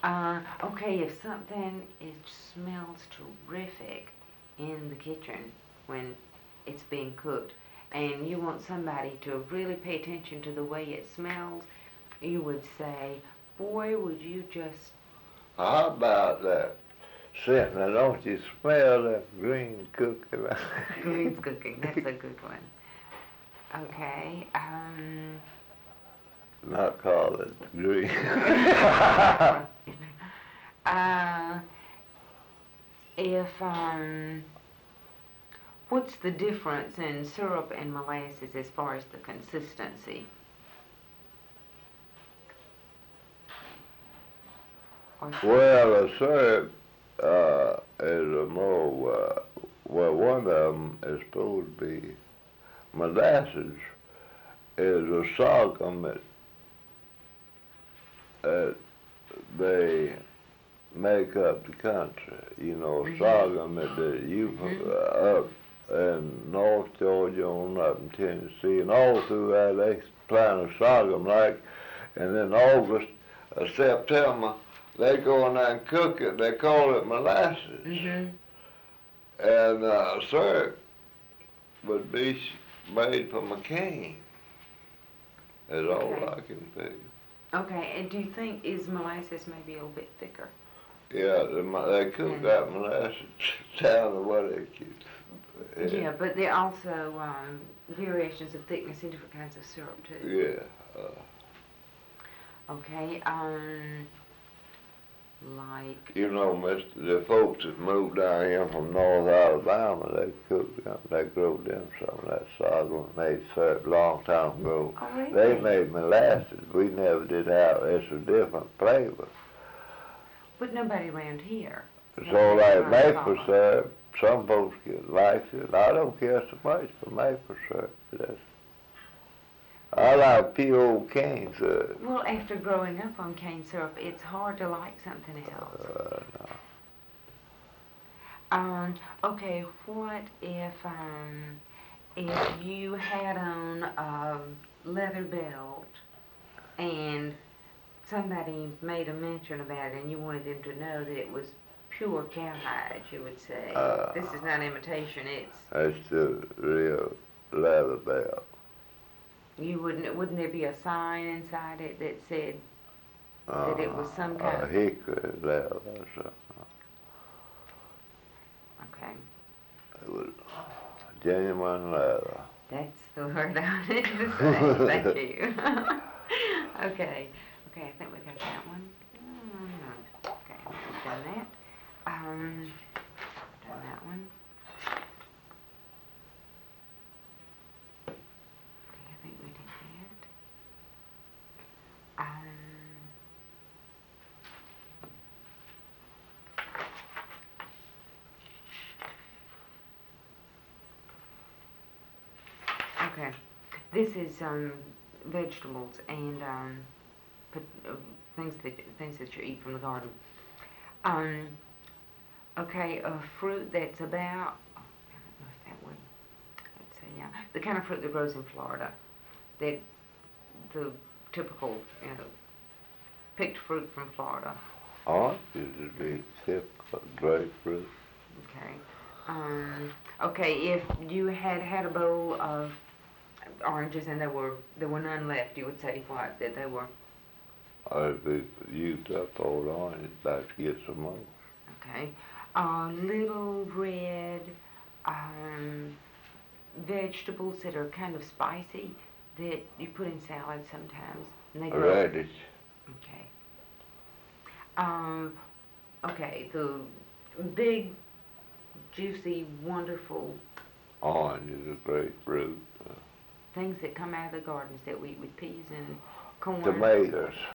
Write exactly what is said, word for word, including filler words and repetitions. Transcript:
Uh, okay, if something it smells terrific in the kitchen when it's being cooked, and you want somebody to really pay attention to the way it smells, you would say, boy, would you just... How about that? Cynthia, don't you smell that green cooking? Green's cooking, that's a good one. Okay, um... Not call it green. uh, if, um... what's the difference in syrup and molasses as far as the consistency? Well, the syrup uh, is a more, uh, well, one of them is supposed to be molasses is a sorghum that, that they make up the country. You know, mm-hmm. sorghum that they, you mm-hmm. uh, up in North Georgia on up in Tennessee and all through that they plant a sorghum like, and in August, uh, September, they go in there and cook it. They call it molasses. Mm-hmm. And uh, syrup would be made from a cane. Is all okay. I can figure. Okay, and do you think is molasses maybe a little bit thicker? Yeah, they, they cook yeah. that molasses down to what they keep. Yeah. yeah, but there are also um, variations of thickness in different kinds of syrup too. Yeah. Uh, okay. Um. Like. You know, Mister the folks that moved down here from North Alabama, they cooked them, they grew them some of that sorghum and made syrup a long time ago. Oh, really? They made molasses. We never did have, it's a different flavor. But nobody around here. So like maple syrup, some folks get likes it. I don't care so much for maple syrup. That's, I like pure old cane syrup. Well, after growing up on cane syrup, it's hard to like something else. Uh, no. Um, okay, what if, um, if you had on a leather belt and somebody made a mention about it and you wanted them to know that it was pure cowhide, you would say, uh, this is not imitation, it's... It's the real leather belt. You wouldn't, wouldn't there be a sign inside it that said uh, that it was some kind uh, of... hickory leather or something. Okay. It was genuine leather. That's the word I wanted to say. Thank you. okay. Okay, I think we got that one. Mm, okay, we've done that. Um, done that one. Okay, I think we did that. Um, okay, this is um, vegetables and um, put, uh, things that things that you eat from the garden. Um, okay, a fruit that's about, oh, I don't know if that would, let's say, yeah, the kind of fruit that grows in Florida, that the typical, you know, picked fruit from Florida. Orange would be typical grapefruit. Okay. Um, okay, if you had had a bowl of oranges and there were there were none left, you would say what? That they were... I'd be used up old orange, about to get some more. Okay. Uh, little red um, vegetables that are kind of spicy that you put in salad sometimes. And they grow. Radish. Okay. Um, okay, the big, juicy, wonderful... Orange is a great fruit. Things that come out of the gardens that we eat with peas and corn. Tomatoes.